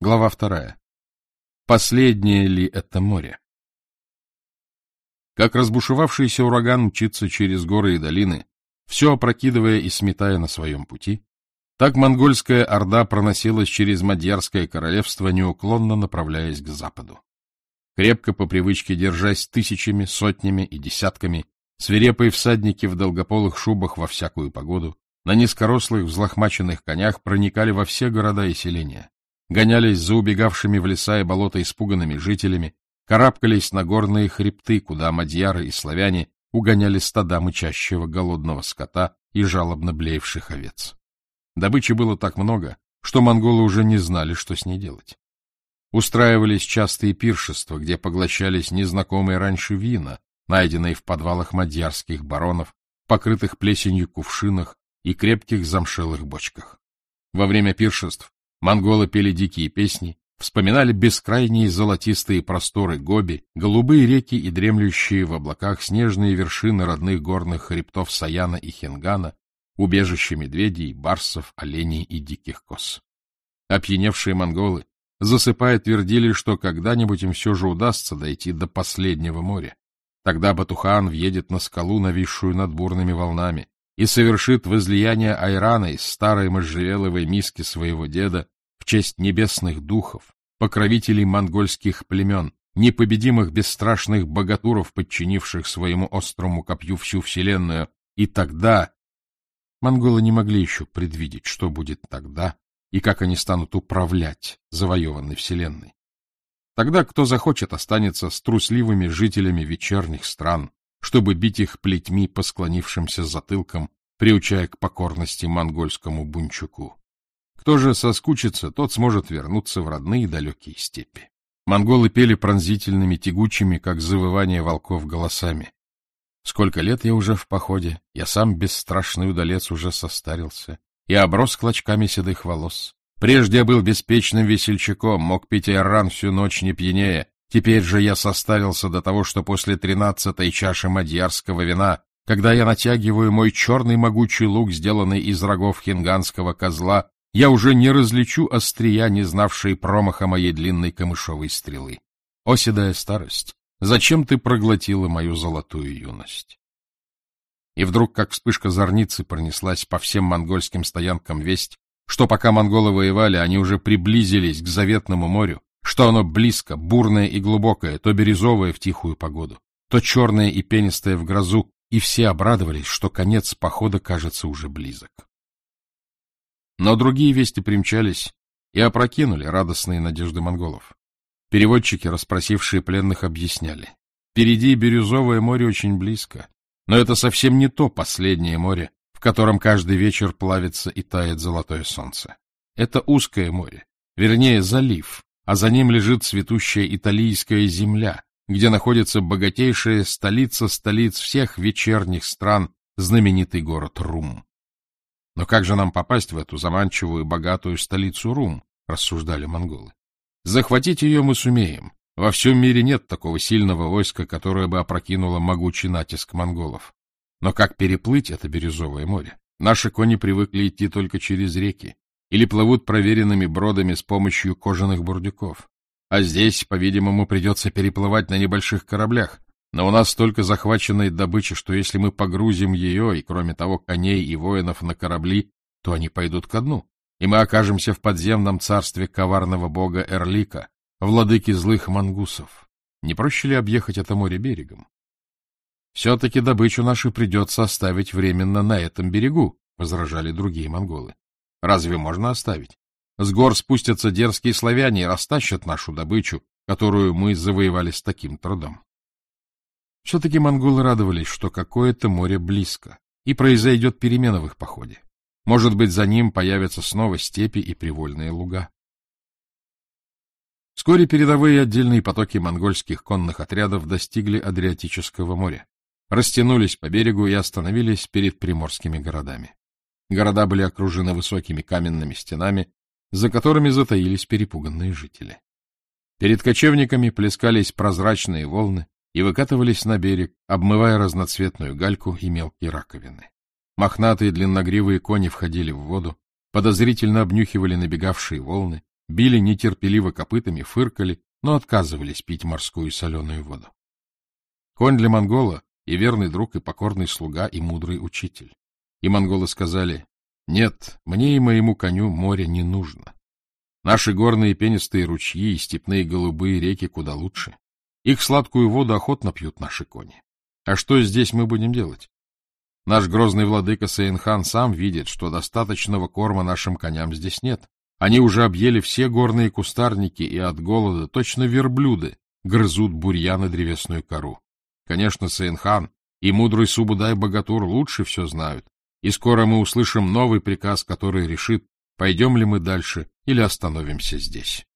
Глава 2. Последнее ли это море? Как разбушевавшийся ураган мчится через горы и долины, все опрокидывая и сметая на своем пути, так монгольская орда проносилась через Мадьярское королевство, неуклонно направляясь к западу. Крепко по привычке держась тысячами, сотнями и десятками, свирепые всадники в долгополых шубах во всякую погоду, на низкорослых взлохмаченных конях проникали во все города и селения, гонялись за убегавшими в леса и болота испуганными жителями, карабкались на горные хребты, куда мадьяры и славяне угоняли стада мычащего голодного скота и жалобно блеявших овец. Добычи было так много, что монголы уже не знали, что с ней делать. Устраивались частые пиршества, где поглощались незнакомые раньше вина, найденные в подвалах мадьярских баронов, покрытых плесенью кувшинах и крепких замшелых бочках. Во время пиршеств монголы пели дикие песни, вспоминали бескрайние золотистые просторы Гоби, голубые реки и дремлющие в облаках снежные вершины родных горных хребтов Саяна и Хингана, убежище медведей, барсов, оленей и диких коз. Опьяневшие монголы, засыпая, твердили, что когда-нибудь им все же удастся дойти до последнего моря. Тогда Батухан въедет на скалу, нависшую над бурными волнами, и совершит возлияние айрана из старой можжевеловой миски своего деда в честь небесных духов, покровителей монгольских племен, непобедимых бесстрашных богатуров, подчинивших своему острому копью всю вселенную. И тогда монголы не могли еще предвидеть, что будет тогда и как они станут управлять завоеванной вселенной. Тогда кто захочет останется с трусливыми жителями вечерних стран, чтобы бить их плетьми по склонившимся затылкам, приучая к покорности монгольскому бунчуку. Кто же соскучится, тот сможет вернуться в родные далекие степи. Монголы пели пронзительными, тягучими, как завывание волков, голосами. Сколько лет я уже в походе, я сам бесстрашный удалец уже состарился и оброс клочками седых волос. Прежде я был беспечным весельчаком, мог пить айран всю ночь не пьянее. Теперь же я состарился до того, что после 13-й чаши мадьярского вина, когда я натягиваю мой черный могучий лук, сделанный из рогов хинганского козла, я уже не различу острия, не знавшие промаха моей длинной камышовой стрелы. О, седая старость, зачем ты проглотила мою золотую юность? И вдруг, как вспышка зорницы, пронеслась по всем монгольским стоянкам весть, что пока монголы воевали, они уже приблизились к заветному морю, что оно близко, бурное и глубокое, то бирюзовое в тихую погоду, то черное и пенистое в грозу, и все обрадовались, что конец похода, кажется, уже близок. Но другие вести примчались и опрокинули радостные надежды монголов. Переводчики, расспросившие пленных, объясняли. Впереди бирюзовое море очень близко, но это совсем не то последнее море, в котором каждый вечер плавится и тает золотое солнце. Это узкое море, вернее, залив, а за ним лежит цветущая италийская земля, где находится богатейшая столица столиц всех вечерних стран, знаменитый город Рум. Но как же нам попасть в эту заманчивую, богатую столицу Рум, рассуждали монголы. Захватить ее мы сумеем. Во всем мире нет такого сильного войска, которое бы опрокинуло могучий натиск монголов. Но как переплыть это бирюзовое море? Наши кони привыкли идти только через реки или плывут проверенными бродами с помощью кожаных бурдюков. А здесь, по-видимому, придется переплывать на небольших кораблях. Но у нас столько захваченной добычи, что если мы погрузим ее, и, кроме того, коней и воинов на корабли, то они пойдут ко дну, и мы окажемся в подземном царстве коварного бога Эрлика, владыки злых мангусов. Не проще ли объехать это море берегом? — Все-таки добычу нашу придется оставить временно на этом берегу, — возражали другие монголы. — Разве можно оставить? С гор спустятся дерзкие славяне и растащат нашу добычу, которую мы завоевали с таким трудом. Все-таки монголы радовались, что какое-то море близко, и произойдет перемена в их походе. Может быть, за ним появятся снова степи и привольные луга. Вскоре передовые отдельные потоки монгольских конных отрядов достигли Адриатического моря, растянулись по берегу и остановились перед приморскими городами. Города были окружены высокими каменными стенами, за которыми затаились перепуганные жители. Перед кочевниками плескались прозрачные волны и выкатывались на берег, обмывая разноцветную гальку и мелкие раковины. Мохнатые длинногривые кони входили в воду, подозрительно обнюхивали набегавшие волны, били нетерпеливо копытами, фыркали, но отказывались пить морскую соленую воду. Конь для монгола и верный друг, и покорный слуга, и мудрый учитель. И монголы сказали: «Нет, мне и моему коню море не нужно. Наши горные пенистые ручьи и степные голубые реки куда лучше. Их сладкую воду охотно пьют наши кони. А что здесь мы будем делать? Наш грозный владыка Сейн-хан сам видит, что достаточного корма нашим коням здесь нет. Они уже объели все горные кустарники, и от голода точно верблюды грызут бурьян и древесную кору. Конечно, Сейн-хан и мудрый Субудай-богатур лучше все знают, и скоро мы услышим новый приказ, который решит, пойдем ли мы дальше или остановимся здесь».